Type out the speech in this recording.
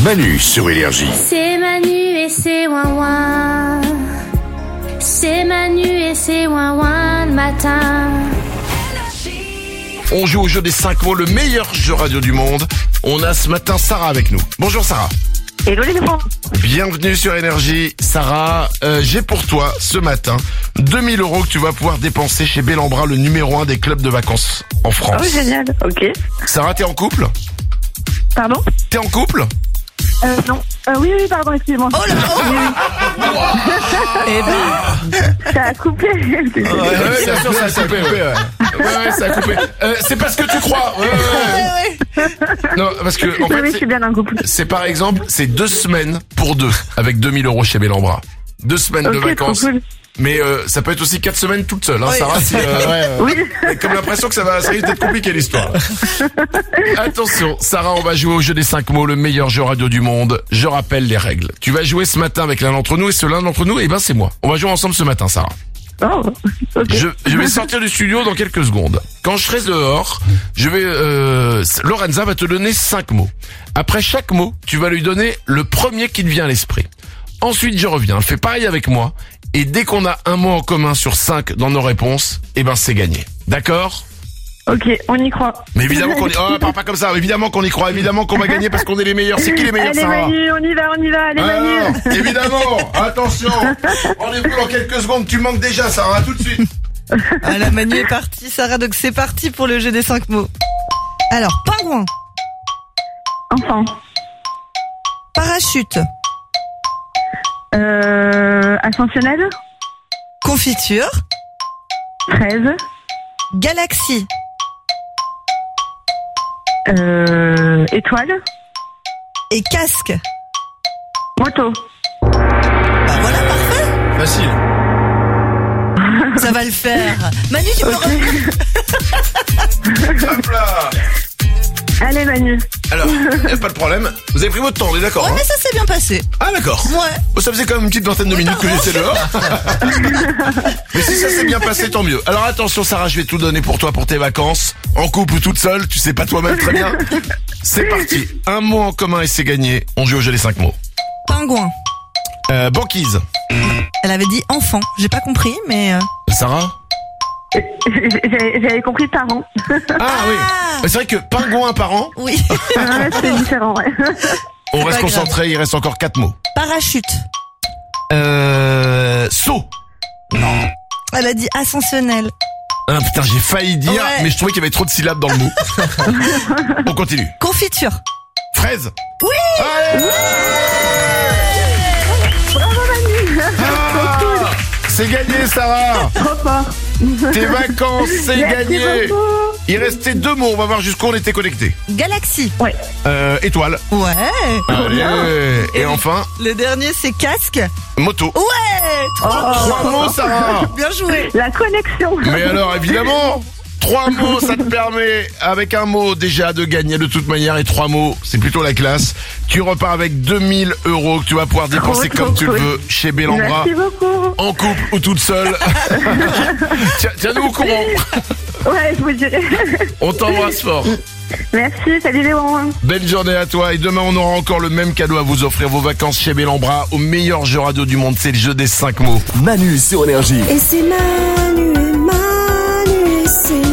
Manu sur Énergie. C'est Manu et c'est ouin-ouin. C'est Manu et c'est ouin-ouin le matin. On joue au jeu des 5 mots, le meilleur jeu radio du monde. On a ce matin Sarah avec nous. Bonjour Sarah. Hello les enfants. Bienvenue sur Énergie. Sarah, j'ai pour toi ce matin 2000 € que tu vas pouvoir dépenser chez Bellambra, le numéro 1 des clubs de vacances en France. Oh génial, ok. Sarah, t'es en couple? Pardon? T'es en couple? Non. Oui, pardon, excusez-moi. Oh là Eh ben, Ça a coupé. Ouais, bien sûr, ça a coupé. Ouais, ça a coupé. C'est parce que tu crois. Ouais. Non, parce que en Oui, fait, je suis bien en couple. c'est par exemple, c'est 2 semaines pour 2 avec 2000 € chez Bellambra. 2 semaines de Ok, vacances. trop cool. Mais ça peut être aussi 4 semaines toute seule, hein, Oui. Sarah. Si, Oui. j'ai comme l'impression que ça risque d'être compliqué l'histoire. Attention, Sarah, on va jouer au jeu des 5 mots, le meilleur jeu radio du monde. Je rappelle les règles. Tu vas jouer ce matin avec l'un d'entre nous et ce l'un d'entre nous, c'est moi. On va jouer ensemble ce matin, Sarah. Oh, ok. Je vais sortir du studio dans quelques secondes. Quand je serai dehors, Lorenza va te donner 5 mots. Après chaque mot, tu vas lui donner le premier qui te vient à l'esprit. Ensuite, je reviens. Fais pareil avec moi. Et dès qu'on a un mot en commun sur 5 dans nos réponses, c'est gagné. D'accord? Ok, on y croit. Mais évidemment qu'on y... Oh, parle pas comme ça. Évidemment qu'on y croit. Évidemment qu'on va gagner parce qu'on est les meilleurs. C'est qui les meilleurs, Allez Sarah? Manu, on y va. Allez Manu. Alors, évidemment. Attention. Rendez-vous dans quelques secondes. Tu manques déjà, Sarah. À tout de suite. ah, la Manu est partie, Sarah, donc c'est parti pour le jeu des 5 mots. Alors, pingouin, Enfant. parachute, Ascensionnel. confiture, Fraise. galaxie, Étoile. et casque. Moto. Bah voilà, parfait. Facile. Ça va le faire. Manu, tu peux revenir. Hop là. Allez Manu. Alors, y a pas de problème. Vous avez pris votre temps, on est d'accord, Ouais, hein? mais ça s'est bien passé. Ah, d'accord. Ouais. Bon, ça faisait quand même une petite vingtaine de minutes que j'étais dehors. Mais si ça s'est bien passé, tant mieux. Alors attention Sarah, je vais tout donner pour toi pour tes vacances. En couple ou toute seule, tu sais pas toi-même très bien. C'est parti. Un mot en commun et c'est gagné. On joue au jeu des 5 mots. Pingouin. Banquise. Elle avait dit enfant. J'ai pas compris, mais... Sarah? J'avais compris parents. Ah oui. C'est vrai que pingouin par an. Oui. C'est différent, ouais. On reste pas concentré, il reste encore 4 mots. Parachute. Saut. Elle a dit ascensionnel. Ah putain, j'ai failli dire, Ouais. mais je trouvais qu'il y avait trop de syllabes dans le mot. On continue. Confiture. Fraise. Oui. Allez. Bravo Manu. Ah, c'est gagné Sarah. Trop fort. Tes vacances, c'est Merci gagné. beaucoup. Il restait 2 mots, on va voir jusqu'où on était connectés. Galaxie. Ouais. Étoile. Ouais. Allez. Et enfin, Le dernier, c'est casque. moto. Ouais. 3 mots Sarah. Bien joué. La connexion. Mais alors évidemment, 3 mots, ça te permet avec un mot déjà de gagner de toute manière et 3 mots, c'est plutôt la classe. Tu repars avec 2000 € que tu vas pouvoir dépenser Trop comme tu le cool. veux chez Bellambra, Merci beaucoup. en couple ou toute seule. Tiens-nous au courant. Ouais, je vous dirai. On t'embrasse fort. Merci, salut les bons. Belle journée à toi et demain on aura encore le même cadeau à vous offrir, vos vacances chez Bellambra au meilleur jeu radio du monde, c'est le jeu des 5 mots. Manu sur Énergie. Et c'est Manu et c'est